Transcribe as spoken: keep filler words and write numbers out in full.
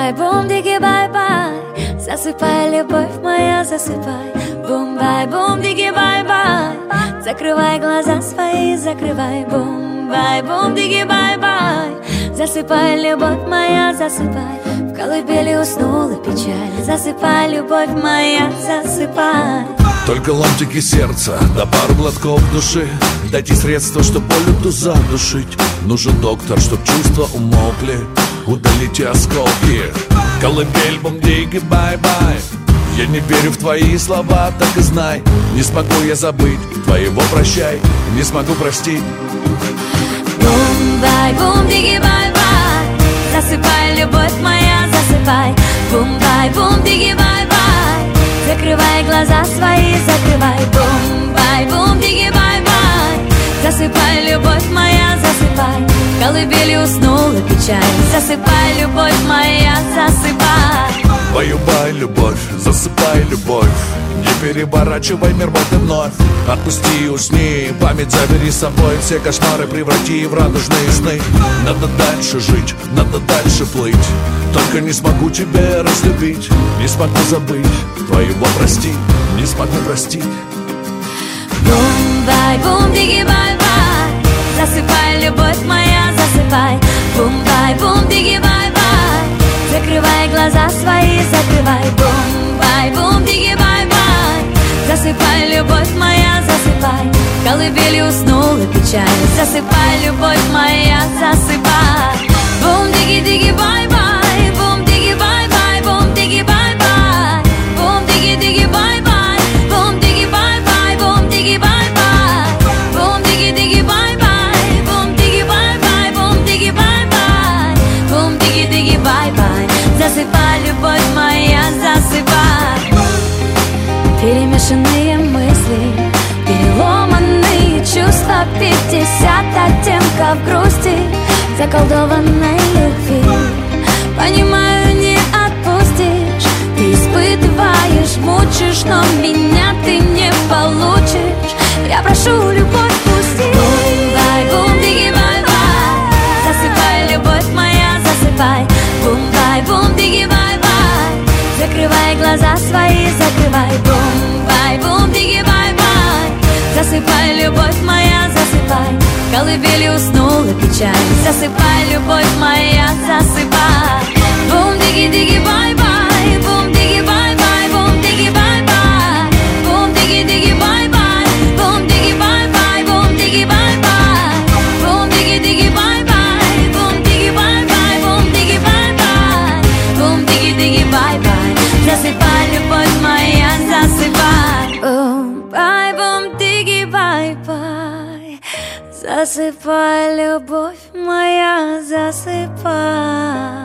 Бум-бай, бум-диги, бай-бай. Засыпай, любовь моя, засыпай. Бум-бай, бум-диги, бай-бай. Закрывай глаза свои, закрывай. Бум-бай, бум-диги, бай-бай. Засыпай, любовь моя, засыпай. В колыбели уснула печаль. Засыпай, любовь моя, засыпай. Только ломтики сердца, да пару глотков души. Дайте средства, чтоб боль эту задушить. Нужен доктор, чтоб чувства умолкли. Удалите осколки. Колыбель, бум-диги, бай-бай. Я не верю в твои слова, так и знай. Не смогу я забыть твоего прощай. Не смогу простить. Бум-бай, бум-диги, бай-бай. Засыпай, любовь моя, засыпай. Бум-бай, бум-диги, бай-бай. Закрывай глаза свои, закрывай. Бум-бай, бум-диги, бай-бай. Засыпай, любовь моя, засыпай. В колыбели уснула печаль. Засыпай, любовь моя, засыпай. Баю-бай, любовь, засыпай, любовь. Не переворачивай мир вот и вновь. Отпусти и усни, память забери с собой. Все кошмары преврати в радужные сны. Надо дальше жить, надо дальше плыть. Только не смогу тебя разлюбить. Не смогу забыть твоего прости. Не смогу простить. Бум-бай, бум-диги, бай-бай. Засыпай, любовь моя, засыпай. Бум-бай, бум-диги, бай-бай. Закрывай глаза свои, закрывай. Бум-бай, бум-диги, бай-бай. Засыпай, любовь моя, засыпай. В колыбели уснула печаль. Засыпай, любовь моя, засыпай. Бум-диги-диги, бай-бай. Бум-диги, бай-бай. Бум-диги, бай-бай. Бум-диги-диги, бай-бай. Бум-диги, бай-бай. Бум-диги, бай-бай. Бум-диги-диги, бай-бай. Бум-диги, бай-бай. Бум-диги, бай-бай. Бум-диги-диги, бай-бай. Засыпай, любовь моя, засыпай. Перемешанные мысли, переломанные чувства, пятьдесят оттенков грусти, заколдованной любви. Понимаю, не отпустишь. Ты испытываешь, мучишь, но меня ты не получишь. Я прошу, любовь, пусти. Бум-бай, бум-диги, бай-бай. Засыпай, любовь моя, засыпай. Бум-бай, бум-диги, бай-бай. Закрывай глаза свои, закрывай. Бум-бай, бум-диги, бай-бай. Засыпай, любовь моя, засыпай. В колыбели уснула печаль. Засыпай, любовь моя, засыпай. Бум-диги-диги, бай-бай. Бум-диги, бай-бай. Бум-диги, бай-бай. Бум-диги-диги, бай-бай. Бум-диги, бай-бай. Бум-диги, бай-бай. Бум-диги-диги, бай-бай. Бум-диги, бай-бай. Бум-диги, бай-бай. Бум-диги-диги, бай-бай. Засыпай, любовь моя, засыпай. Бум-бай, бум-диги, бай-бай. Засыпай, любовь моя, засыпай.